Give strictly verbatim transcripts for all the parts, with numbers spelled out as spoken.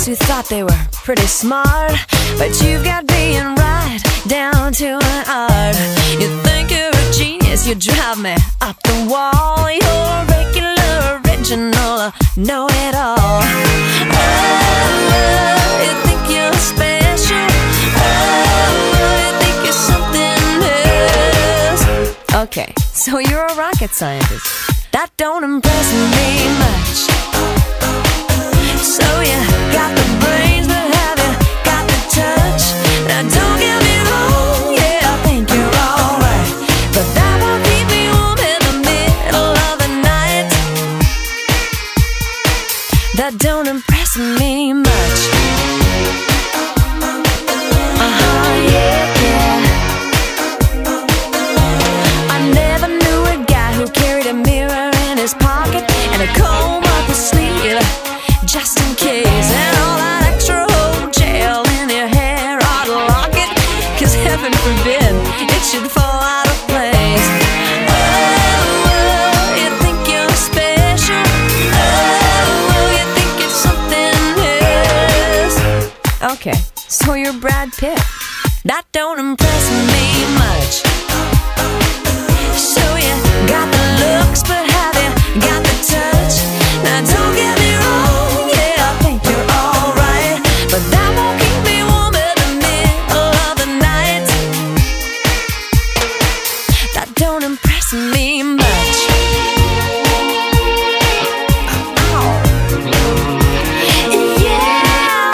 who thought they were pretty smart, but you've got being right down to an art. You think you're a genius, you drive me up the wall. You're a regular, original, know-it-all. Oh, you think you're special. Oh, you think you're something else. Okay, so you're a rocket scientist. That don't impress me much. So you got the brains, but have you got the touch? Now don't get me wrong, yeah, I think you're alright, but that won't keep me warm in the middle of the night. That don't impress me much. Uh-huh, yeah, yeah. I never knew a guy who carried a mirror in his pocket and a comb up his sleeve, just in case, and all that extra old gel in your hair ought to lock it, cause heaven forbid it should fall out of place. Oh, you think you're special. Oh, you think you're something else. Okay, so you're Brad Pitt. That don't impress me much. So you got the looks, but have you got the touch? Now don't get me wrong, yeah, I think you're alright, but that won't keep me warm in the middle of the night. That don't impress me much. Oh. Yeah.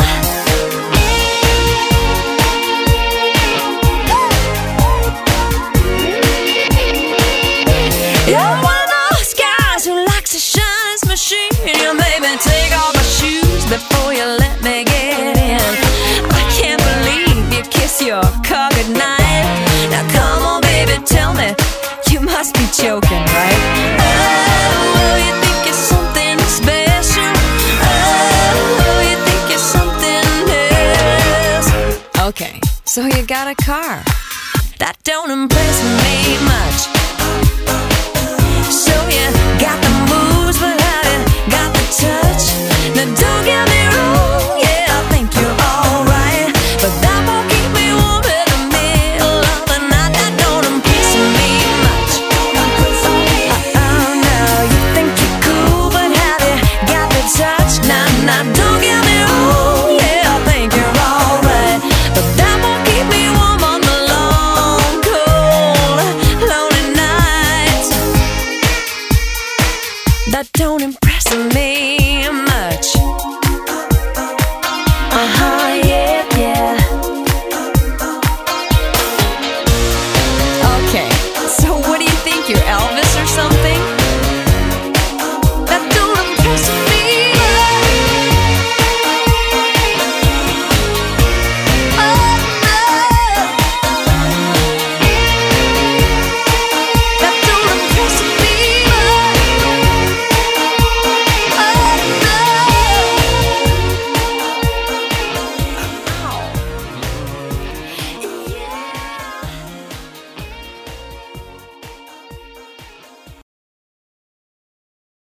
You're one of those guys who likes to shine his machine. You made me take off my shoes before you let me get in. I can't believe you kiss your car goodnight. Now come on, baby, tell me, you must be joking, right? Oh, you think you're something special. Oh, you think you're something else. Okay, so you got a car. That don't impress me much. So you got the moves, but have you got the touch? Now don't get me wrong, yeah, I think you're alright, but that won't keep me warm in the middle of the night. That don't impress me much. Oh no, you think you're cool, but have you got the touch? Now, now don't get me wrong, yeah, I think you're alright, but that won't keep me warm on the long, cold, lonely nights. That don't impress me.